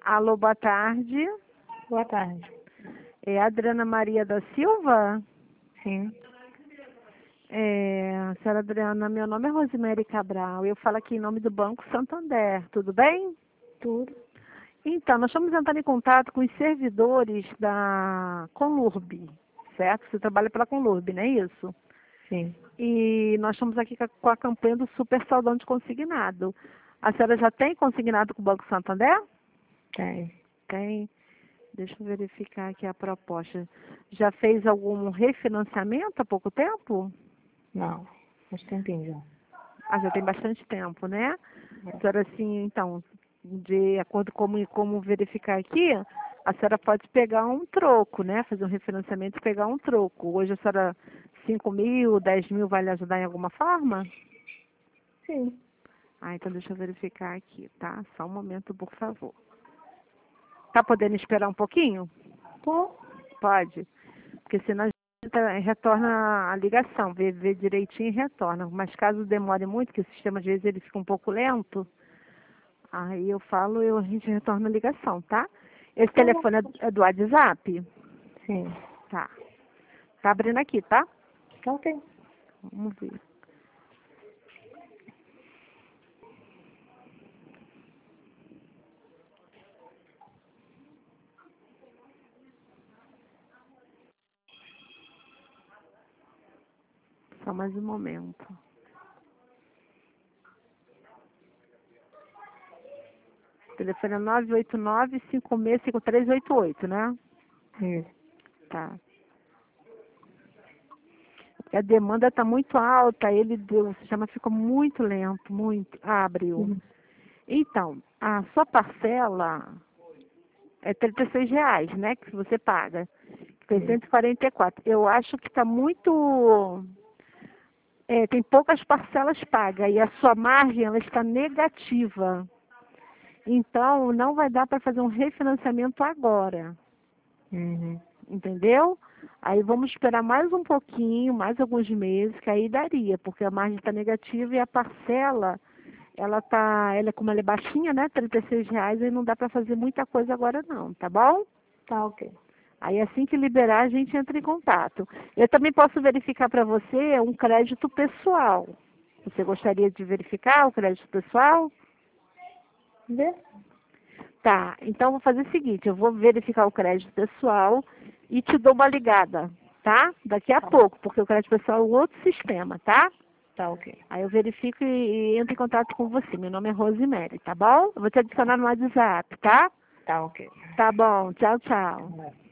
Alô, boa tarde. Boa tarde. É a Adriana Maria da Silva? Sim. Senhora Adriana, meu nome é Rosemary Cabral. Eu falo aqui em nome do Banco Santander. Tudo bem? Tudo. Então, nós estamos entrando em contato com os servidores da Conlurb, certo? Você trabalha pela Conlurb, não é isso? Sim. E nós estamos aqui com a campanha do Super Saldão de Consignado. A senhora já tem consignado com o Banco Santander? Tem. Tem. Deixa eu verificar aqui a proposta. Já fez algum refinanciamento há pouco tempo? Não. Faz tempinho já. Ah, já tem bastante tempo, né? A senhora, assim, então, de acordo com como verificar aqui, a senhora pode pegar um troco, né? Fazer um refinanciamento e pegar um troco. Hoje a senhora, 5.000, 10.000 vai lhe ajudar em alguma forma? Sim. Ah, então deixa eu verificar aqui, tá? Só um momento, por favor. Tá podendo esperar um pouquinho? Tô. Pode? Porque senão a gente retorna a ligação, vê direitinho e retorna. Mas caso demore muito, que o sistema às vezes ele fica um pouco lento, aí eu falo e a gente retorna a ligação, tá? Esse Tá bom. telefone é do WhatsApp? Sim. Tá. Tá abrindo aqui, tá? Tá ok. Vamos ver. Só mais um momento. O telefone é 989-565388, né? Isso. Tá. A demanda está muito alta, o sistema fica muito lento, muito. Ah, abriu. Uhum. Então, a sua parcela é R$ 36, né? Que você paga. Tem 144. Eu acho que está muito. Tem poucas parcelas pagas e a sua margem ela está negativa. Então, não vai dar para fazer um refinanciamento agora. Uhum. Entendeu? Aí vamos esperar mais um pouquinho, mais alguns meses, que aí daria, porque a margem está negativa e a parcela, como ela é baixinha, né? R$ 36, aí não dá para fazer muita coisa agora não, tá bom? Tá ok. Aí assim que liberar, a gente entra em contato. Eu também posso verificar para você um crédito pessoal. Você gostaria de verificar o crédito pessoal? Vê? Tá, então vou fazer o seguinte, eu vou verificar o crédito pessoal e te dou uma ligada, tá? Daqui a Tá. pouco, porque o crédito pessoal é um outro sistema, tá? Tá ok. Aí eu verifico e entro em contato com você. Meu nome é Rosemary, tá bom? Eu vou te adicionar no WhatsApp, tá? Tá ok. Tá bom, tchau, tchau.